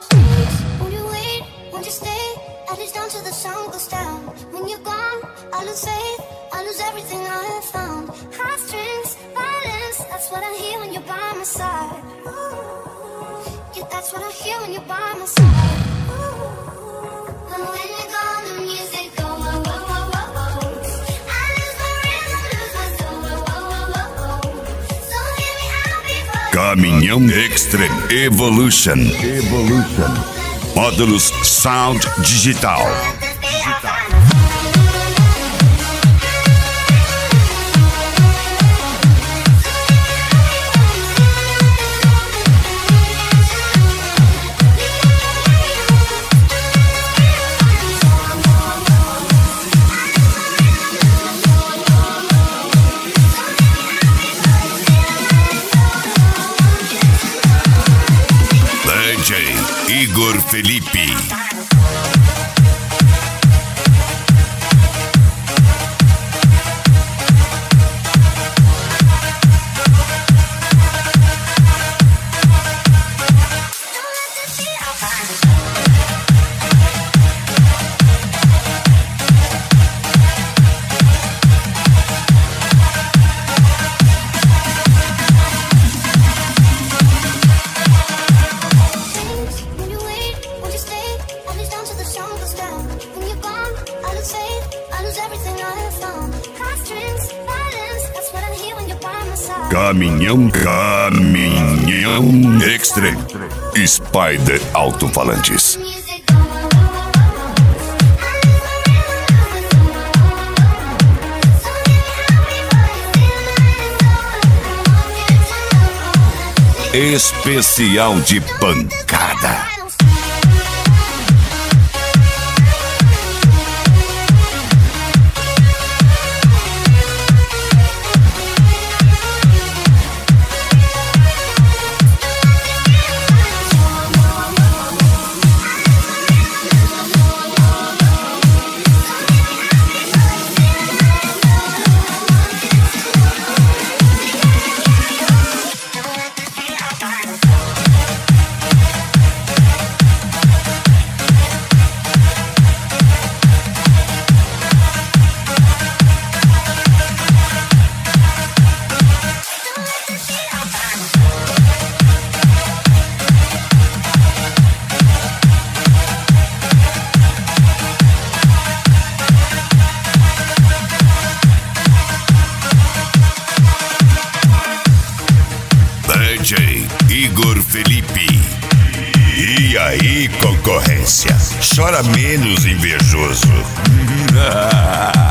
Won't you wait? Won't you stay? At least down till the sun goes down. When you're gone, I lose faith. I lose everything I have found. Heartstrings, violence. That's what I hear when you're by my side. Yeah, that's what I hear when you're by my side. And when you're gone, the music goes. Caminhão Extreme Evolution. Módulos Sound Digital. Igor Felipe. Caminhão Extreme Spider Alto-Falantes. Especial de pancada. DJ Igor Felipe. E aí, concorrência? Chora menos, invejoso.